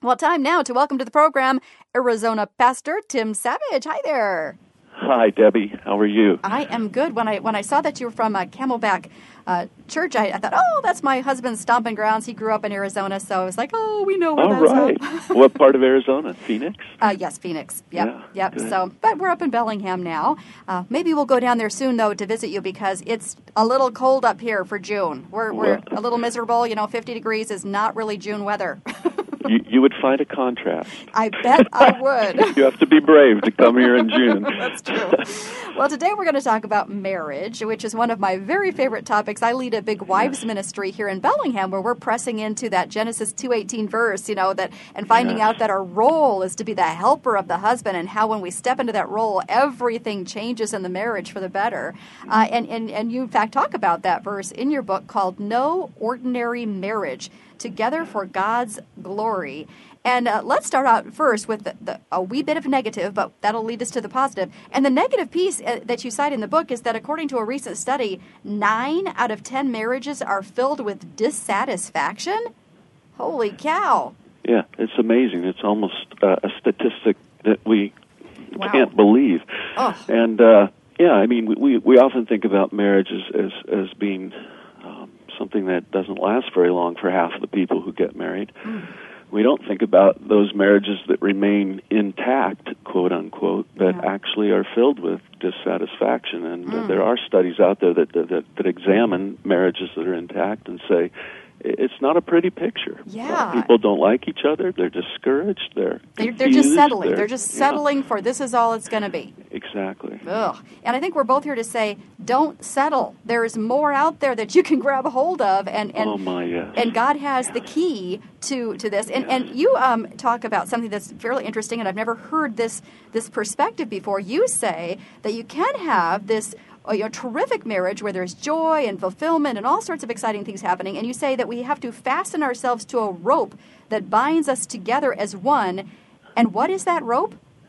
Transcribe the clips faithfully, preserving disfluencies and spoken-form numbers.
Well, time now to welcome to the program Arizona pastor Tim Savage. Hi there. Hi, Debbie. How are you? I am good. When I when I saw that you were from uh, Camelback uh, Church, I, I thought, oh, that's my husband's stomping grounds. He grew up in Arizona, so I was like, oh, we know where All that's right. at. What part of Arizona? Phoenix? Uh, yes, Phoenix. Yep, Yeah, yep. good. So, but we're up in Bellingham now. Uh, maybe we'll go down there soon, though, to visit you because it's a little cold up here for June. We're we're Well- a little miserable. You know, fifty degrees is not really June weather. You, you would find a contrast. I bet I would. You have to be brave to come here in June. That's true. Well, today we're going to talk about marriage, which is one of my very favorite topics. I lead a big wives ministry here in Bellingham where we're pressing into that Genesis two eighteen verse, you know, that and finding Yes. out that our role is to be the helper of the husband and how when we step into that role, everything changes in the marriage for the better. Uh, and, and, and you, in fact, talk about that verse in your book called No Ordinary Marriage, Together for God's Glory. And uh, let's start out first with the, the, a wee bit of negative, but that'll lead us to the positive. And the negative piece uh, that you cite in the book is that according to a recent study, nine out of ten marriages are filled with dissatisfaction. Holy cow. Yeah, it's amazing. It's almost uh, a statistic that we Wow. can't believe. Oh. And, uh, yeah, I mean, we, we often think about marriage as, as, as being um, something that doesn't last very long for half of the people who get married. Mm. We don't think about those marriages that remain intact, quote unquote, that Yeah. actually are filled with dissatisfaction. And uh, Mm. there are studies out there that, that that examine marriages that are intact and say it's not a pretty picture. Yeah. People don't like each other. They're discouraged. They're They're, they're just confused, settling. They're, They're just yeah, settling for this is all it's going to be. exactly. Ugh. And I think we're both here to say, don't settle. There's more out there that you can grab a hold of, and and oh my, yes. and God has the key to, to this. And and you um, talk about something that's fairly interesting, and I've never heard this this perspective before. You say that you can have this uh, you know, terrific marriage where there's joy and fulfillment and all sorts of exciting things happening, and you say that we have to fasten ourselves to a rope that binds us together as one. And what is that rope?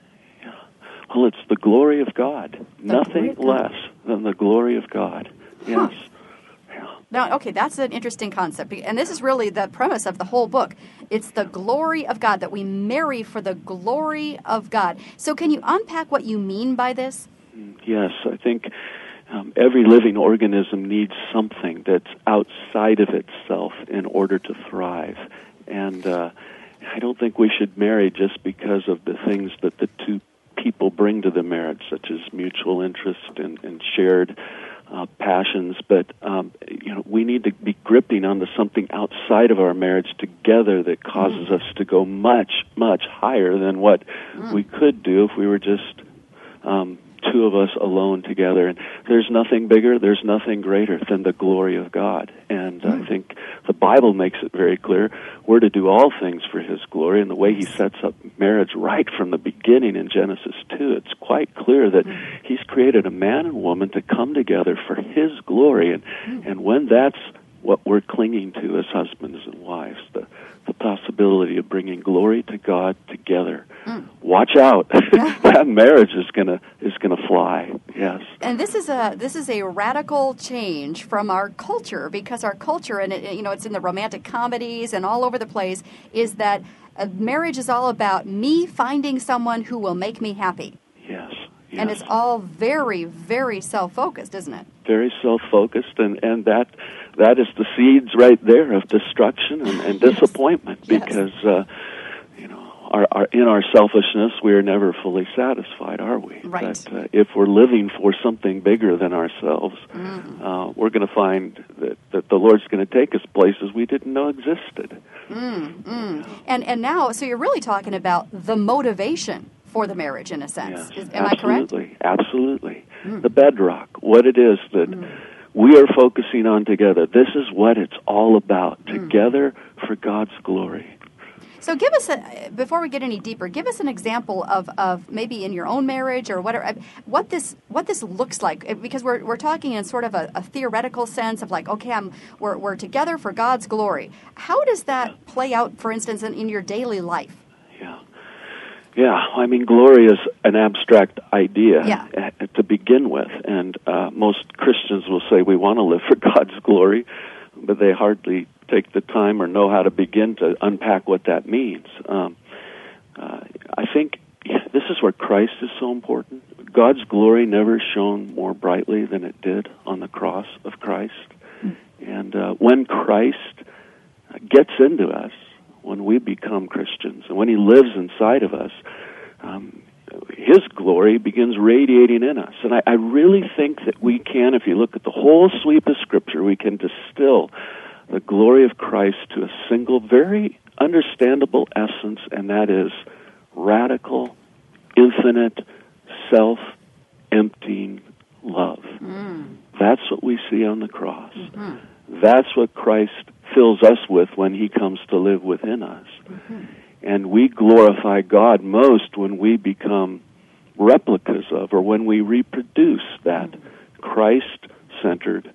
Well, it's the glory of God. The Nothing glory of God. less than the glory of God. Yes. Yeah. Now, okay, that's an interesting concept, and this is really the premise of the whole book. It's the glory of God, that we marry for the glory of God. So can you unpack what you mean by this? Yes, I think um, every living organism needs something that's outside of itself in order to thrive. And uh, I don't think we should marry just because of the things that the two people bring to the marriage, such as mutual interest and, and shared uh, passions. But um, you know, we need to be gripping onto something outside of our marriage together that causes us to go much, much higher than what Mm. we could do if we were just um, two of us alone together. And there's nothing bigger, there's nothing greater than the glory of God. And uh, I think the Bible makes it very clear we're to do all things for His glory. And the way He sets up marriage right from the beginning in Genesis two, it's quite clear that He's created a man and woman to come together for His glory. And, and when that's what we're clinging to as husbands and wives, the, the possibility of bringing glory to God together. Mm. Watch out. That marriage is gonna is gonna fly. Yes. And this is a this is a radical change from our culture, because our culture, and it, you know, it's in the romantic comedies and all over the place, is that uh, marriage is all about me finding someone who will make me happy. Yes. Yes. And it's all very, very self-focused, isn't it? Very self-focused, and, and that that is the seeds right there of destruction and, and disappointment. Yes. Because uh, you know, our, our in our selfishness, we are never fully satisfied, are we? Right. But uh, if we're living for something bigger than ourselves, Mm. uh, we're going to find that, that the Lord's going to take us places we didn't know existed. Mm, mm. And and now, so you're really talking about the motivation for the marriage, in a sense. Yes, Is, am I correct? absolutely, absolutely. Mm. The bedrock, what it is that Mm. we are focusing on together. This is what it's all about, Mm. together for God's glory. So give us, a, before we get any deeper, give us an example of, of maybe in your own marriage or whatever, what this what this looks like. Because we're we're talking in sort of a, a theoretical sense of like, okay, I'm we're we're together for God's glory. How does that play out, for instance, in, in your daily life? Yeah. Yeah, I mean, glory is an abstract idea Yeah. uh, to begin with, and uh, most Christians will say we want to live for God's glory, but they hardly take the time or know how to begin to unpack what that means. Um, uh, I think this is where Christ is so important. God's glory never shone more brightly than it did on the cross of Christ. And uh, when Christ gets into us, when we become Christians, and when he lives inside of us, um, his glory begins radiating in us. And I, I really think that we can, if you look at the whole sweep of Scripture, we can distill the glory of Christ to a single, very understandable essence, and that is radical, infinite, self-emptying love. Mm. That's what we see on the cross. Mm-hmm. That's what Christ fills us with when he comes to live within us. Mm-hmm. And we glorify God most when we become replicas of, or when we reproduce that mm-hmm. Christ-centered,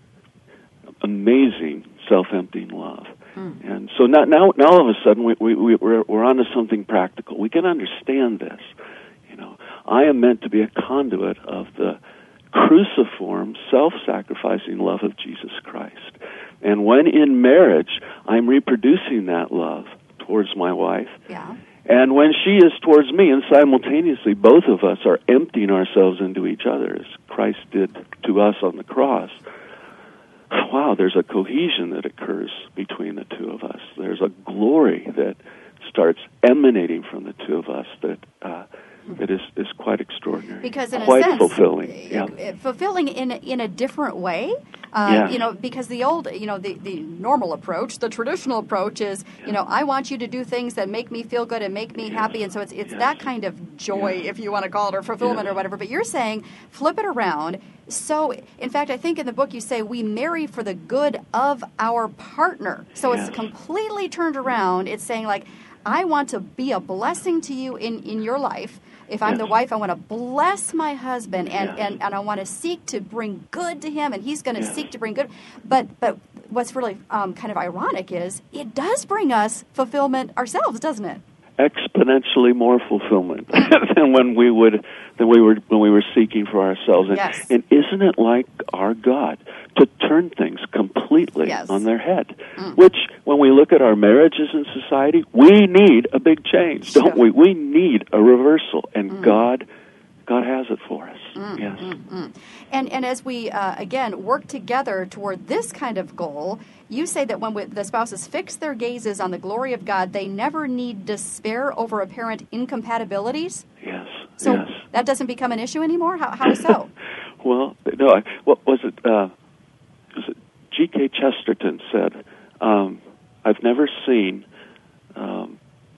amazing, self-emptying love. Mm. And so now, now, now all of a sudden, we, we, we're, we're onto something practical. We can understand this. You know, I am meant to be a conduit of the cruciform, self-sacrificing love of Jesus Christ. And when in marriage, I'm reproducing that love towards my wife. Yeah. And when she is towards me, and simultaneously both of us are emptying ourselves into each other, as Christ did to us on the cross, wow, there's a cohesion that occurs between the two of us. There's a glory that starts emanating from the two of us that uh, that is, is quite extraordinary. Because in quite a sense, fulfilling. Yeah. fulfilling in in a different way. Uh, yeah. You know, because the old, you know, the, the normal approach, the traditional approach is, yeah. you know, I want you to do things that make me feel good and make me yes. happy, and so it's it's yes. that kind of joy, yes. if you want to call it, or fulfillment yes. or whatever. But you're saying flip it around. So, in fact, I think in the book you say we marry for the good of our partner. So yes. it's completely turned around. It's saying like, I want to be a blessing to you in, in your life. If I'm yes. the wife, I want to bless my husband, and, yes. and, and I want to seek to bring good to him, and he's going to yes. seek to bring good. But but what's really um, kind of ironic is it does bring us fulfillment ourselves, doesn't it? Exponentially more fulfillment than when we would than we were when we were seeking for ourselves. And, yes. and isn't it like our God to turn things completely yes. on their head? Mm. Which, when we look at our marriages in society, we need a big change, don't we? We need a reversal, and mm. God, God has it for us. Mm, yes. Mm, mm. And and as we uh, again work together toward this kind of goal, you say that when we, the spouses fix their gazes on the glory of God, they never need despair over apparent incompatibilities. Yes. So yes. that doesn't become an issue anymore. How how so? Well, no. I, what was it? Uh, was it G K Chesterton said, um, "I've never seen um,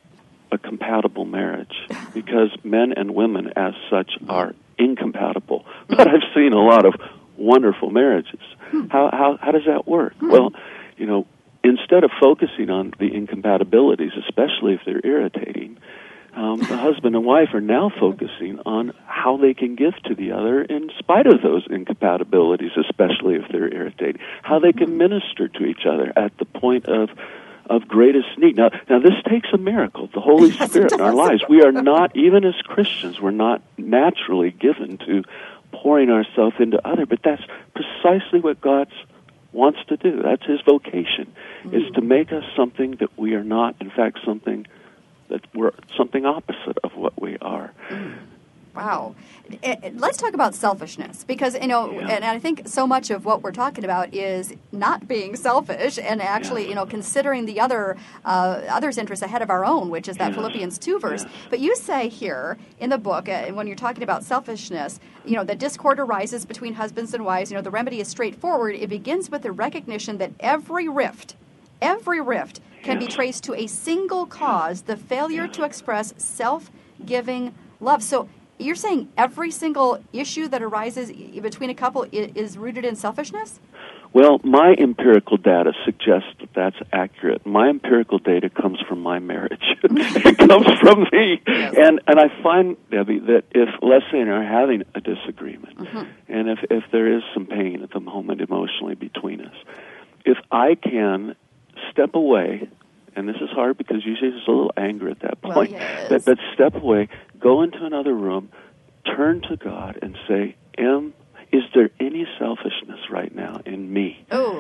a compatible marriage because men and women, as such, are incompatible. But I've seen a lot of wonderful marriages. How how how does that work? Well, you know, instead of focusing on the incompatibilities, especially if they're irritating, um, the husband and wife are now focusing on how they can give to the other in spite of those incompatibilities, especially if they're irritating. How they can minister to each other at the point of of greatest need. Now, now this takes a miracle, the Holy yes, Spirit in our lives. We are not, even as Christians, we're not naturally given to pouring ourselves into other, but that's precisely what God wants to do. That's his vocation, mm-hmm. is to make us something that we are not, in fact, something that we're something opposite of what we are. Mm. Wow. Let's talk about selfishness, because, you know, yeah. and I think so much of what we're talking about is not being selfish and actually, yeah. you know, considering the other uh, others' interests ahead of our own, which is that yes. Philippians two verse. Yes. But you say here in the book, uh, when you're talking about selfishness, you know, the discord arises between husbands and wives. You know, the remedy is straightforward. It begins with the recognition that every rift, every rift can yes. be traced to a single cause, the failure to express self-giving love. So you're saying every single issue that arises between a couple is rooted in selfishness? Well, my empirical data suggests that that's accurate. My empirical data comes from my marriage. It comes from me. Yes. And and I find, Debbie, that if Leslie and I are having a disagreement, mm-hmm. and if, if there is some pain at the moment emotionally between us, if I can step away, and this is hard because usually there's a little anger at that point, well, yes. but, but step away, go into another room, turn to God and say, Em, is there any selfishness right now in me? Oh, I you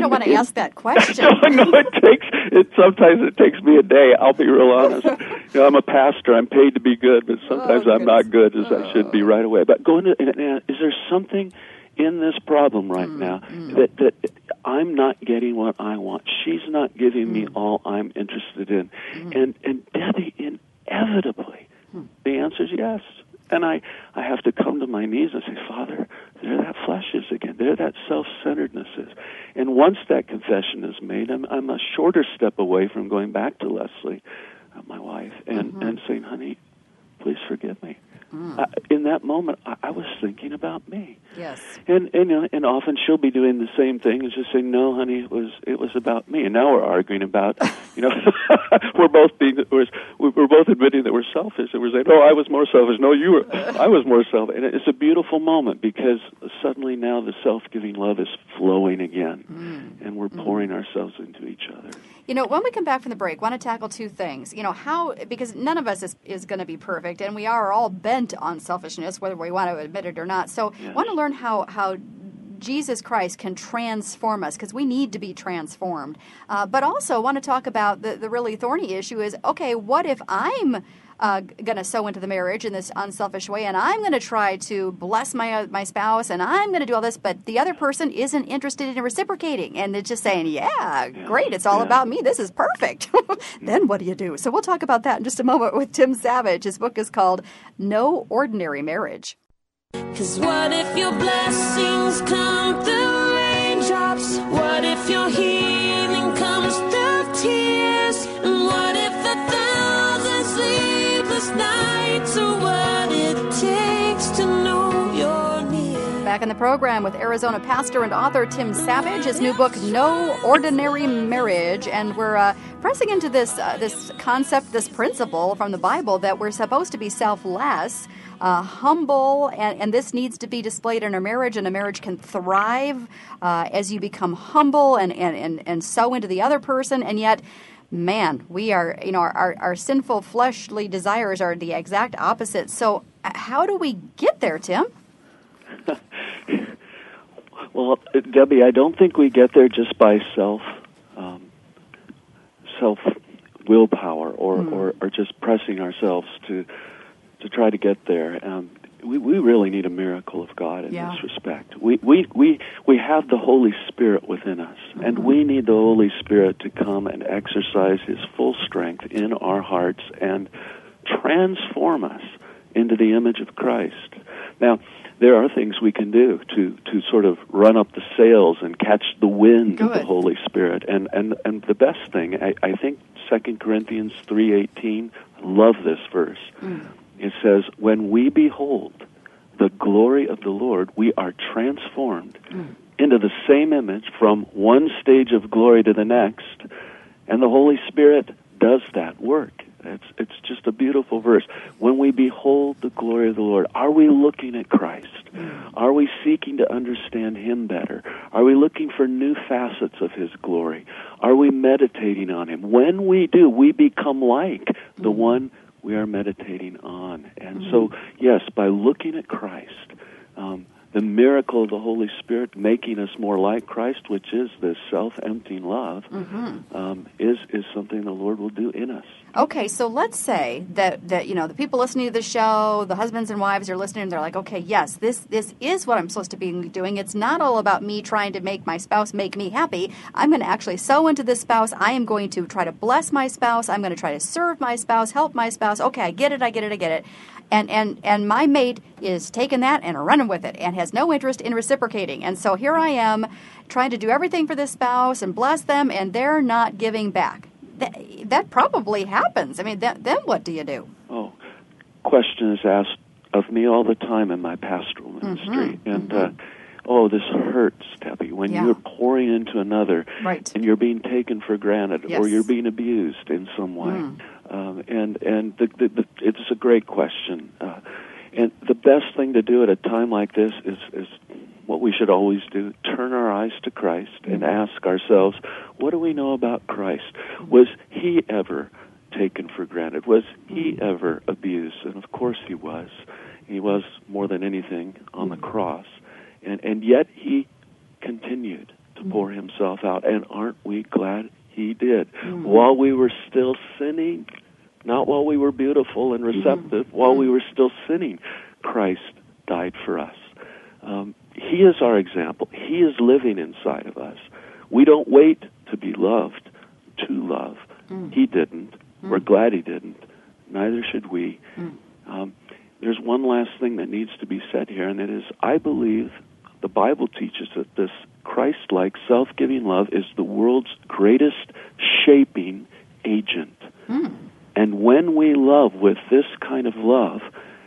don't want to it, ask that question. I know it takes. It sometimes it takes me a day. I'll be real honest. You know, I'm a pastor. I'm paid to be good, but sometimes oh, I'm not good as I should be right away. But going to, and, and is there something in this problem right mm, now mm. that that I'm not getting what I want? She's not giving mm. me all I'm interested in, mm. and and Debbie, inevitably, mm. the answer is yes. And I, I have to come to my knees and say, Father, there that flesh is again. There that self-centeredness is. And once that confession is made, I'm, I'm a shorter step away from going back to Leslie, uh, my wife, and, mm-hmm. and saying, honey, please forgive me. Mm. Uh, in that moment, I, I was thinking about me. Yes. And and you know, and often she'll be doing the same thing and just saying, no, honey, it was it was about me. And now we're arguing about, you know, we're both being we're, we're both admitting that we're selfish. And we're saying, no, I was more selfish. No, you were. I was more selfish. And it's a beautiful moment because suddenly now the self-giving love is flowing again, mm. and we're pouring mm. ourselves into each other. You know, when we come back from the break, I want to tackle two things. You know, how, because none of us is, is going to be perfect, and we are all bent on selfishness, whether we want to admit it or not. So yes. I want to learn how, how Jesus Christ can transform us, because we need to be transformed. Uh, but also want to talk about the, the really thorny issue is, okay, what if I'm Uh, going to sow into the marriage in this unselfish way, and I'm going to try to bless my uh, my spouse, and I'm going to do all this, but the other person isn't interested in reciprocating, and it's just saying, yeah, yeah. great, it's all yeah. about me, this is perfect. Then what do you do? So we'll talk about that in just a moment with Tim Savage. His book is called No Ordinary Marriage. 'Cause what if your blessings come through raindrops? What if your healing comes through tears? And what if a thousand sleepless nights are what it takes to know you're near? Back in the program with Arizona pastor and author Tim Savage, his new book, No Ordinary Marriage. And we're uh, pressing into this uh, this concept, this principle from the Bible that we're supposed to be selfless, uh, humble, and, and this needs to be displayed in a marriage, and a marriage can thrive uh, as you become humble and, and, and, and sow into the other person. And yet, man, we are, you know, our, our sinful fleshly desires are the exact opposite. So uh, how do we get there, Tim? Well, Debbie, I don't think we get there just by self, um, self willpower, or, mm. or, or just pressing ourselves to to try to get there. Um, we, we really need a miracle of God in yeah. this respect. We, we we we have the Holy Spirit within us, mm-hmm. and we need the Holy Spirit to come and exercise His full strength in our hearts and transform us into the image of Christ. Now, there are things we can do to, to sort of run up the sails and catch the wind Good. Of the Holy Spirit. And, and, and the best thing, I, I think Second Corinthians three eighteen, I love this verse. Mm. It says, when we behold the glory of the Lord, we are transformed mm. into the same image from one stage of glory to the next. And the Holy Spirit does that work. It's it's just a beautiful verse. When we behold the glory of the Lord, are we looking at Christ? Are we seeking to understand Him better? Are we looking for new facets of His glory? Are we meditating on Him? When we do, we become like the one we are meditating on. And so, yes, by looking at Christ, um, the miracle of the Holy Spirit making us more like Christ, which is this self-emptying love, mm-hmm. um, is is something the Lord will do in us. Okay, so let's say that, that you know, the people listening to the show, the husbands and wives are listening, and they're like, okay, yes, this this is what I'm supposed to be doing. It's not all about me trying to make my spouse make me happy. I'm going to actually sow into this spouse. I am going to try to bless my spouse. I'm going to try to serve my spouse, help my spouse. Okay, I get it, I get it, I get it. And, and and my mate is taking that and running with it and has no interest in reciprocating. And so here I am trying to do everything for this spouse and bless them, and they're not giving back. That, that probably happens. I mean, th- then what do you do? Oh, question is asked of me all the time in my pastoral ministry. Mm-hmm. And, mm-hmm. Uh, oh, this hurts, Debbie, when yeah. you're pouring into another right. and you're being taken for granted yes. or you're being abused in some way. Mm. Um, and and the, the, the, it's a great question. Uh, and the best thing to do at a time like this is, is what we should always do, turn our eyes to Christ mm-hmm. and ask ourselves, what do we know about Christ? Was He ever taken for granted? Was He ever abused? And of course He was. He was more than anything on the cross. And, and yet He continued to pour himself out. And aren't we glad he did? Mm. While we were still sinning, not while we were beautiful and receptive, mm. while we were still sinning, Christ died for us. Um, he is our example. He is living inside of us. We don't wait to be loved, to love. Mm. He didn't. Mm. We're glad he didn't. Neither should we. Mm. Um, there's one last thing that needs to be said here, and it is, I believe the Bible teaches that this Christ-like, self-giving love is the world's greatest shaping agent. Mm. And when we love with this kind of love,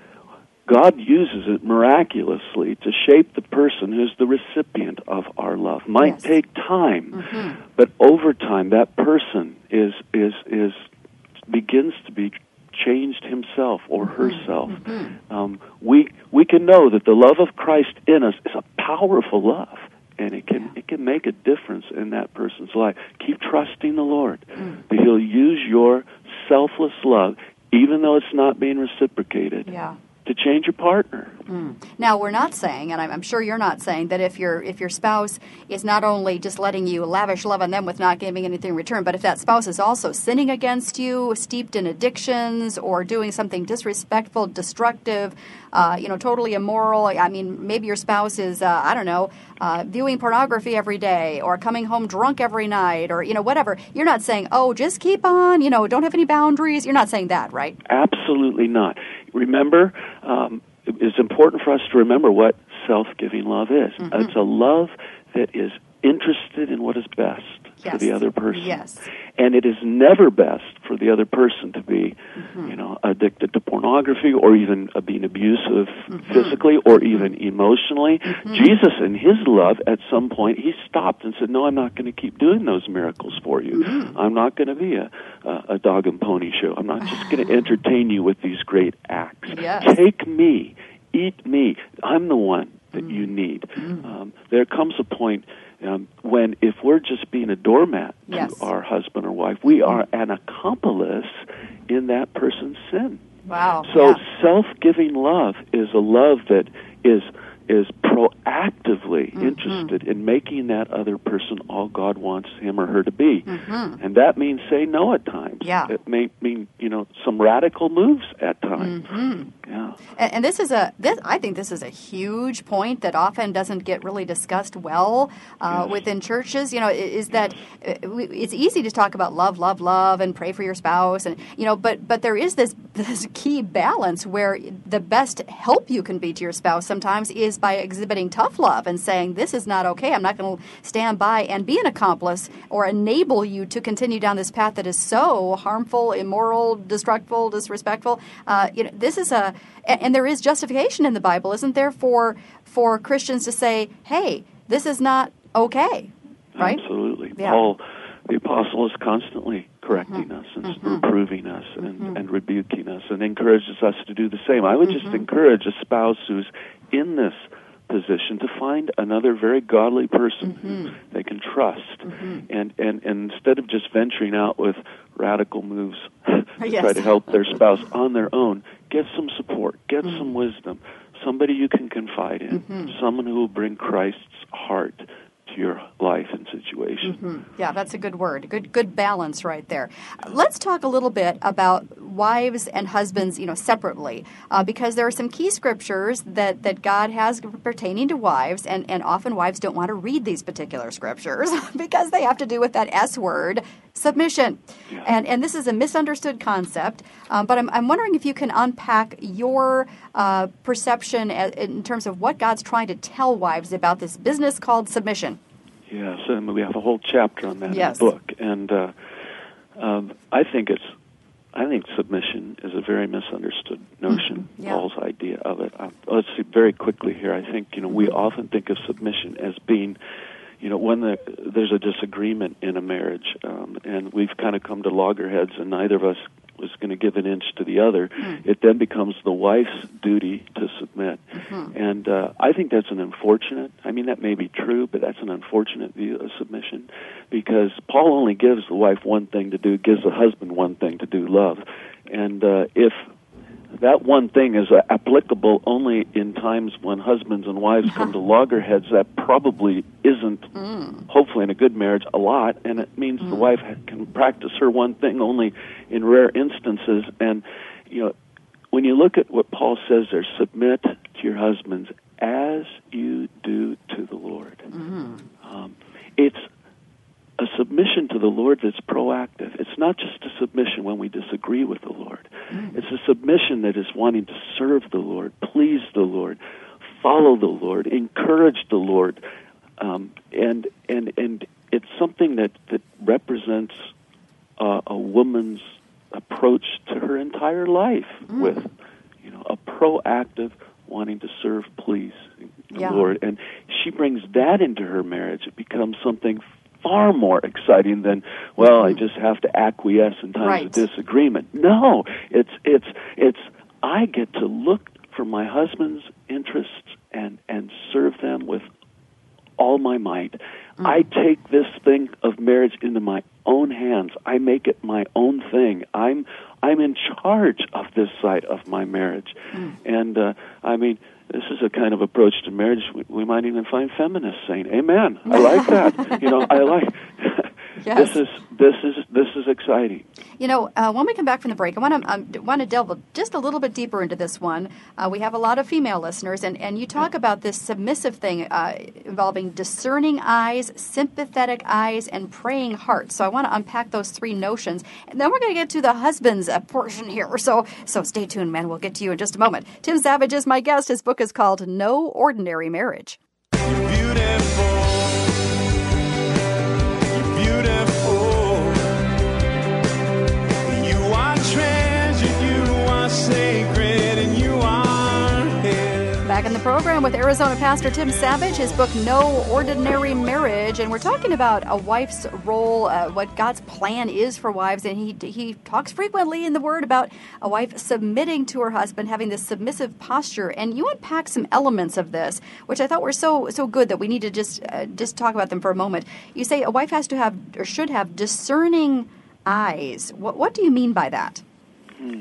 God uses it miraculously to shape the person who's the recipient of our love. Might yes. take time, mm-hmm. but over time, that person is is is begins to be changed himself or herself. Mm-hmm. Um, we we can know that the love of Christ in us is a powerful love, and it can yeah. it can make a difference in that person's life. Keep trusting the Lord mm. that He'll use your selfless love, even though it's not being reciprocated. Yeah. to change your partner. Mm. Now, we're not saying, and I'm, I'm sure you're not saying, that if your if your spouse is not only just letting you lavish love on them with not giving anything in return, but if that spouse is also sinning against you, steeped in addictions, or doing something disrespectful, destructive, uh, you know, totally immoral. I mean, maybe your spouse is, uh, I don't know, uh, viewing pornography every day, or coming home drunk every night, or, you know, whatever. You're not saying, oh, just keep on, you know, don't have any boundaries. You're not saying that, right? Absolutely not. Remember, um, it's important for us to remember what self-giving love is. Mm-hmm. It's a love that is interested in what is best yes. for the other person. Yes. And it is never best for the other person to be, mm-hmm. you know, addicted to pornography or even uh, being abusive mm-hmm. physically or even emotionally. Mm-hmm. Jesus, in his love, at some point, he stopped and said, no, I'm not going to keep doing those miracles for you. Mm-hmm. I'm not going to be a, a, a dog and pony show. I'm not just going to entertain you with these great acts. Yes. Take me. Eat me. I'm the one that mm-hmm. you need. Mm-hmm. Um, there comes a point Um, when if we're just being a doormat yes. to our husband or wife, we are an accomplice in that person's sin. Wow. So yeah. self-giving love is a love that is is proactively mm-hmm. interested in making that other person all God wants him or her to be. Mm-hmm. And that means say no at times. Yeah. It may mean, you know, some radical moves at times. Mm-hmm. Yeah. And, and this is a, this, I think this is a huge point that often doesn't get really discussed well uh, yes. within churches. You know, is that it's easy to talk about love, love, love, and pray for your spouse, and you know, but but there is this this key balance where the best help you can be to your spouse sometimes is by exhibiting tough love and saying, this is not okay. I'm not going to stand by and be an accomplice or enable you to continue down this path that is so harmful, immoral, destructive, disrespectful. Uh, you know, this is a, and, and there is justification in the Bible, isn't there, for for Christians to say, hey, this is not okay, right? Absolutely. Yeah. Paul, the apostle, is constantly correcting mm-hmm. us and mm-hmm. reproving us and, mm-hmm. and rebuking us and encourages us to do the same. I would mm-hmm. just encourage a spouse who's in this position to find another very godly person mm-hmm. who they can trust mm-hmm. and, and, and instead of just venturing out with radical moves to yes. try to help their spouse on their own, get some support, get mm-hmm. some wisdom, somebody you can confide in, mm-hmm. someone who will bring Christ's heart to your life and situation. Mm-hmm. Yeah, that's a good word. Good good balance right there. Let's talk a little bit about wives and husbands, you know, separately, uh, because there are some key scriptures that, that God has pertaining to wives, and, and often wives don't want to read these particular scriptures because they have to do with that S word, submission. Yeah. And and this is a misunderstood concept, um, but I'm, I'm wondering if you can unpack your uh, perception as, in terms of what God's trying to tell wives about this business called submission. Yes, and we have a whole chapter on that yes. in the book, and uh, um, I think it's, I think submission is a very misunderstood notion. Mm-hmm. Yeah. Paul's idea of it. Uh, let's see very quickly here. I think you know we often think of submission as being, you know, when the, there's a disagreement in a marriage, um, and we've kind of come to loggerheads, and neither of us was going to give an inch to the other, mm. it then becomes the wife's duty to submit. Mm-hmm. And uh, I think that's an unfortunate, I mean, that may be true, but that's an unfortunate view of submission, because Paul only gives the wife one thing to do, gives the husband one thing to do, love. And uh, if that one thing is uh, applicable only in times when husbands and wives come to loggerheads. That probably isn't, mm. hopefully in a good marriage, a lot, and it means mm. the wife can practice her one thing only in rare instances. And, you know, when you look at what Paul says there, submit to your husbands as you do to the Lord. Mm. Um, it's a submission to the Lord that's proactive. It's not just a submission when we disagree with the Lord. Mm. It's a submission that is wanting to serve the Lord, please the Lord, follow the Lord, encourage the Lord, um, and and and it's something that that represents uh, a woman's approach to her entire life mm. with, you know, a proactive wanting to serve, please the yeah. Lord, and she brings that into her marriage. It becomes something far more exciting than, well, I just have to acquiesce in times right. of disagreement. No, it's it's it's I get to look for my husband's interests and and serve them with all my might. Mm. I take this thing of marriage into my own hands. I make it my own thing. I'm I'm in charge of this side of my marriage. Mm. And uh, I mean, this is a kind of approach to marriage we, we might even find feminists saying, "Amen." I like that. you know, I like. Yes. This is this is this is exciting. You know, uh, when we come back from the break, I want to um, want to delve just a little bit deeper into this one. Uh, we have a lot of female listeners, and, and you talk about this submissive thing uh, involving discerning eyes, sympathetic eyes, and praying hearts. So I want to unpack those three notions, and then we're going to get to the husband's uh, portion here. So so stay tuned, man. We'll get to you in just a moment. Tim Savage is my guest. His book is called No Ordinary Marriage. Beautiful. Back in the program with Arizona pastor Tim Savage, his book, No Ordinary Marriage. And we're talking about a wife's role, uh, what God's plan is for wives. And he he talks frequently in the Word about a wife submitting to her husband, having this submissive posture. And you unpack some elements of this, which I thought were so so good that we need to just, uh, just talk about them for a moment. You say a wife has to have, or should have, discerning eyes. What, what do you mean by that? Hmm.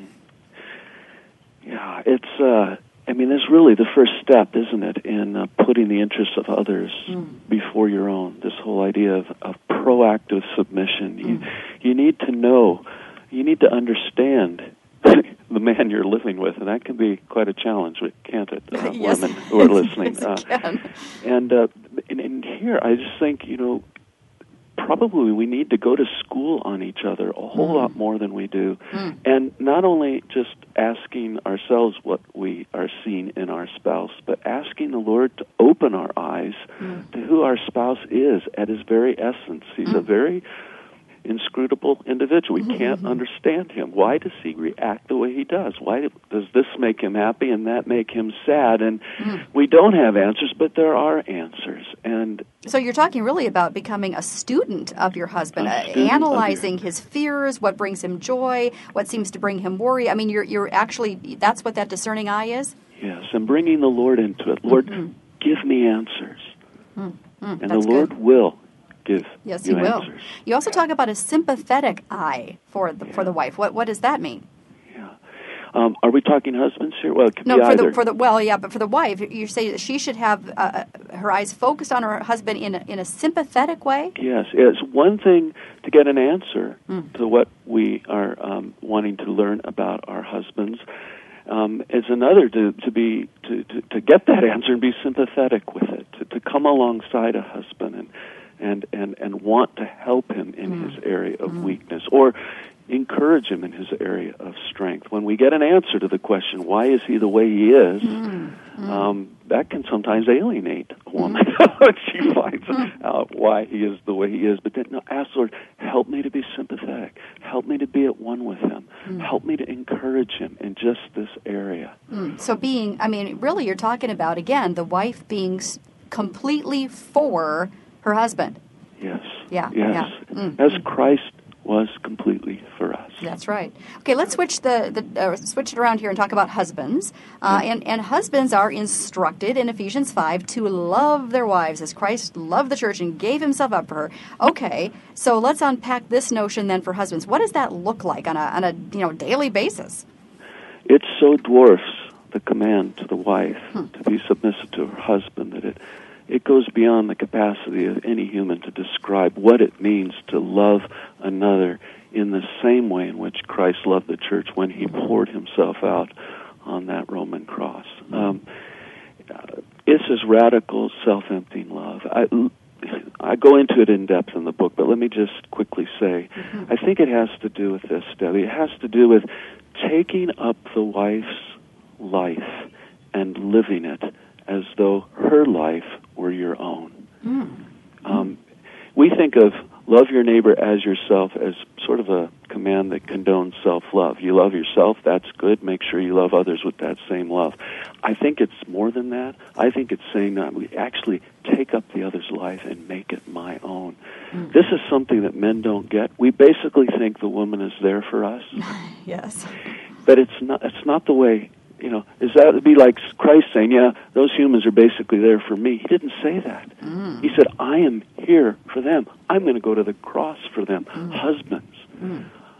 Yeah, it's... Uh I mean, that's really the first step, isn't it, in uh, putting the interests of others mm. before your own, this whole idea of, of proactive submission. You, mm. you need to know, you need to understand the man you're living with, and that can be quite a challenge, can't it, uh, yes. women who are listening? yes, it uh, can. And, uh, and, and here, I just think, you know, probably we need to go to school on each other a whole mm. lot more than we do. Mm. And not only just asking ourselves what we are seeing in our spouse, but asking the Lord to open our eyes mm. to who our spouse is at his very essence. He's mm. a very inscrutable individual. We mm-hmm. can't understand him. Why does he react the way he does? Why does this make him happy and that make him sad? And mm. we don't have answers, but there are answers. And so you're talking really about becoming a student of your husband, uh, analyzing his fears, what brings him joy, what seems to bring him worry. I mean, you're you're actually, that's what that discerning eye is? Yes, and bringing the Lord into it. Lord, mm-hmm. give me answers. Mm, mm, and the Lord good. will give yes, you he will. answers. You also talk about a sympathetic eye for the yeah. for the wife. What what does that mean? Yeah, um, are we talking husbands here? Well, it could no, be for either. the for the well, yeah, but for the wife, you say that she should have uh, her eyes focused on her husband in a, in a sympathetic way. Yes, it's one thing to get an answer mm. to what we are um, wanting to learn about our husbands. Um, it's another to, to be to, to, to get that answer and be sympathetic with it, to, to come alongside a husband and. And, and, and want to help him in mm. his area of mm. weakness, or encourage him in his area of strength. When we get an answer to the question, why is he the way he is, mm. Mm. Um, that can sometimes alienate a woman when she finds out why he is the way he is. But then, no, ask the Lord, help me to be sympathetic. Help me to be at one with him. Mm. Help me to encourage him in just this area. Mm. So being, I mean, really you're talking about, again, the wife being completely for her husband. Yes. Yeah. Yes. Yeah. Mm. As Christ was completely for us. That's right. Okay, let's switch the, the uh, switch it around here and talk about husbands. Uh, yeah. and, and husbands are instructed in Ephesians five to love their wives as Christ loved the church and gave himself up for her. Okay, so let's unpack this notion then for husbands. What does that look like on a on a you know daily basis? it so dwarfs the command to the wife hmm. to be submissive to her husband that it it goes beyond the capacity of any human to describe what it means to love another in the same way in which Christ loved the church when he poured himself out on that Roman cross. Um, it's this radical, self-emptying love. I, I go into it in depth in the book, but let me just quickly say, mm-hmm. I think it has to do with this, Debbie. It has to do with taking up the wife's life and living it as though her life were your own. Mm. Um, we think of love your neighbor as yourself as sort of a command that condones self-love. You love yourself, that's good. Make sure you love others with that same love. I think it's more than that. I think it's saying that we actually take up the other's life and make it my own. Mm. This is something that men don't get. We basically think the woman is there for us. Yes. But it's not, it's not the way. You know, is that would be like Christ saying, yeah, those humans are basically there for me. He didn't say that. Mm. He said, I am here for them. I'm going to go to the cross for them. Mm. Husbands, mm.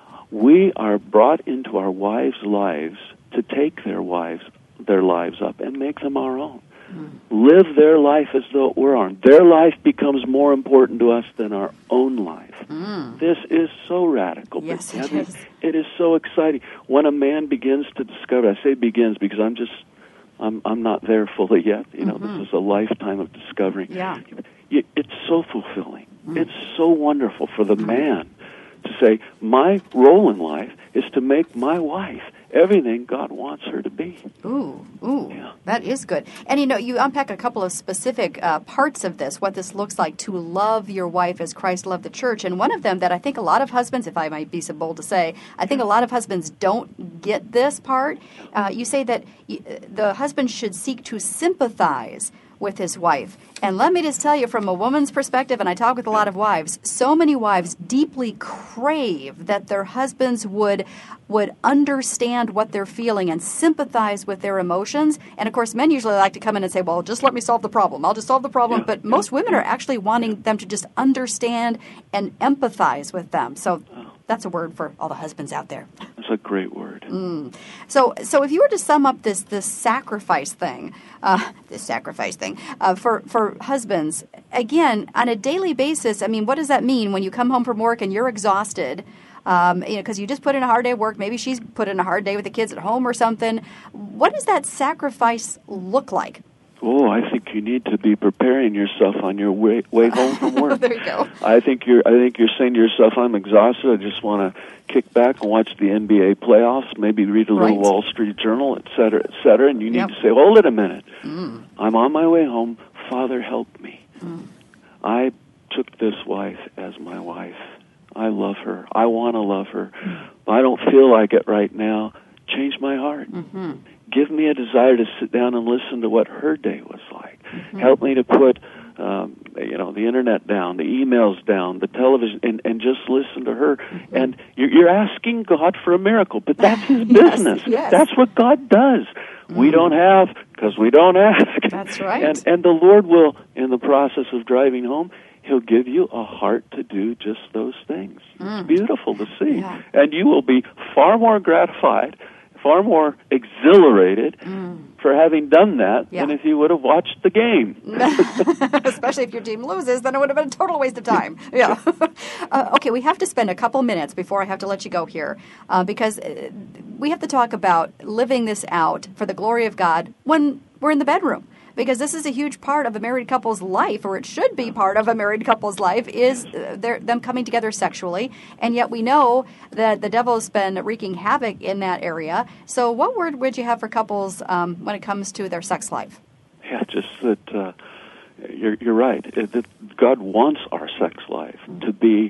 we are brought into our wives' lives to take their wives, their lives up and make them our own. Mm. Live their life as though it were ours. Their life becomes more important to us than our own life. Mm. This is so radical. Yes, it is. It is so exciting. When a man begins to discover, I say begins because I'm just, I'm I'm not there fully yet. You know, mm-hmm. This is a lifetime of discovering. Yeah. It's so fulfilling. Mm. It's so wonderful for the man to say, my role in life is to make my wife everything God wants her to be. Ooh, ooh, yeah. That is good. And, you know, you unpack a couple of specific uh, parts of this, what this looks like to love your wife as Christ loved the church. And one of them that I think a lot of husbands, if I might be so bold to say, I think a lot of husbands don't get this part. Uh, you say that y- the husband should seek to sympathize with his wife. And let me just tell you, from a woman's perspective, and I talk with a lot of wives, so many wives deeply crave that their husbands would would understand what they're feeling and sympathize with their emotions. And of course, men usually like to come in and say, well, just let me solve the problem. I'll just solve the problem. Yeah, but yeah, most women yeah. are actually wanting them to just understand and empathize with them. So that's a word for all the husbands out there. That's a great word. Mm. So, so if you were to sum up this this sacrifice thing, uh, this sacrifice thing uh, for for husbands, again on a daily basis, I mean, what does that mean when you come home from work and you're exhausted? Um, you know, because you just put in a hard day of work. Maybe she's put in a hard day with the kids at home or something. What does that sacrifice look like? Oh, I think you need to be preparing yourself on your way, way home from work. There you go. I think you're. I think you're saying to yourself, "I'm exhausted. I just want to kick back and watch the N B A playoffs. Maybe read a little Right. Wall Street Journal, et cetera, et cetera." And you need Yep. to say, "Hold it a minute. Mm. I'm on my way home. Father, help me. Mm. I took this wife as my wife. I love her. I want to love her. But I don't feel like it right now. Change my heart. Mm-hmm. Give me a desire to sit down and listen to what her day was like. Mm-hmm. Help me to put, um, you know, the internet down, the emails down, the television, and, and just listen to her. Mm-hmm. And you're, you're asking God for a miracle, but that's His business. yes, yes. That's what God does. Mm. We don't have because we don't ask. That's right. And and the Lord will, in the process of driving home, He'll give you a heart to do just those things. Mm. It's beautiful to see. Yeah. And you will be far more gratified, far more exhilarated mm. for having done that yeah. than if you would have watched the game. Especially if your team loses, then it would have been a total waste of time. Yeah. uh, okay, we have to spend a couple minutes before I have to let you go here uh, because uh, we have to talk about living this out for the glory of God when we're in the bedroom. Because this is a huge part of a married couple's life, or it should be part of a married couple's life, is their, them coming together sexually. And yet we know that the devil's been wreaking havoc in that area. So what word would you have for couples um, when it comes to their sex life? Yeah, just that uh, you're, you're right. It, that God wants our sex life mm-hmm. to be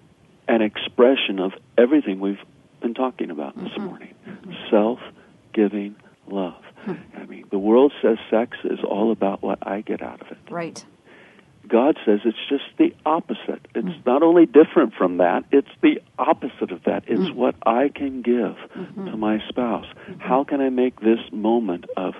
an expression of everything we've been talking about this mm-hmm. morning. Mm-hmm. Self-giving love. I mean, the world says sex is all about what I get out of it. Right. God says it's just the opposite. It's mm. not only different from that, it's the opposite of that. It's mm. what I can give mm-hmm. to my spouse. Mm-hmm. How can I make this moment of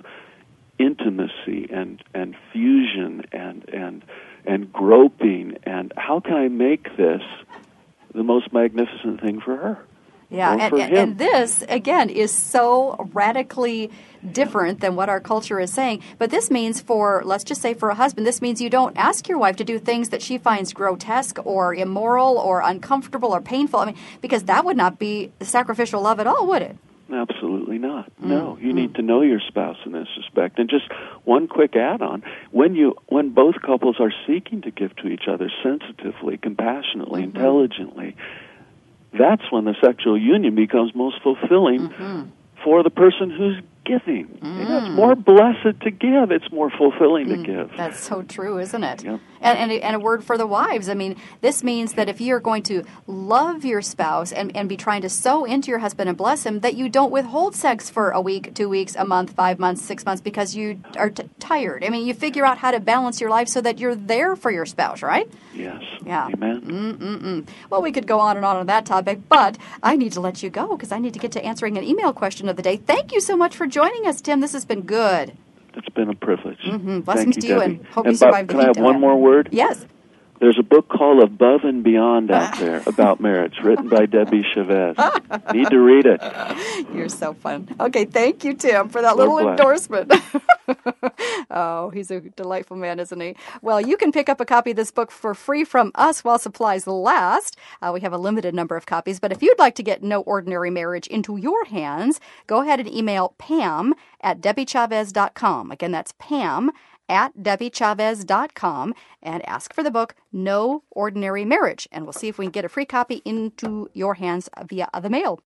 intimacy and, and fusion and, and, and groping, and how can I make this the most magnificent thing for her? Yeah, or and, for and, him. and this, again, is so radically different than what our culture is saying. But this means for, let's just say for a husband, this means you don't ask your wife to do things that she finds grotesque or immoral or uncomfortable or painful. I mean, because that would not be sacrificial love at all, would it? Absolutely not. Mm, No, you mm. need to know your spouse in this respect. And just one quick add-on: when you, when both couples are seeking to give to each other sensitively, compassionately, Mm-hmm. intelligently, that's when the sexual union becomes most fulfilling Mm-hmm. for the person who's giving. Mm. You know, it's more blessed to give. It's more fulfilling to give. That's so true, isn't it? Yep. And, and, and a word for the wives. I mean, this means that if you're going to love your spouse and, and be trying to sow into your husband and bless him, that you don't withhold sex for a week, two weeks, a month, five months, six months because you are t- tired. I mean, you figure out how to balance your life so that you're there for your spouse, right? Yes. Yeah. Amen. Mm-mm-mm. Well, we could go on and on on that topic, but I need to let you go because I need to get to answering an email question of the day. Thank you so much for joining us, Tim. This has been good. It's been a privilege. Mm-hmm. Blessings Thank to you, Debbie. and hope you and survive Bob, the can heat I have down one there. more word? Yes. There's a book called Above and Beyond out there about marriage, written by Debbie Chavez. Need to read it. You're so fun. Okay, thank you, Tim, for that Lord little bless. endorsement. Oh, he's a delightful man, isn't he? Well, you can pick up a copy of this book for free from us while supplies last. Uh, we have a limited number of copies, but if you'd like to get No Ordinary Marriage into your hands, go ahead and email Pam at Debbie Chavez dot com. Again, that's Pam at Debbie Chavez dot com and ask for the book No Ordinary Marriage, and we'll see if we can get a free copy into your hands via the mail.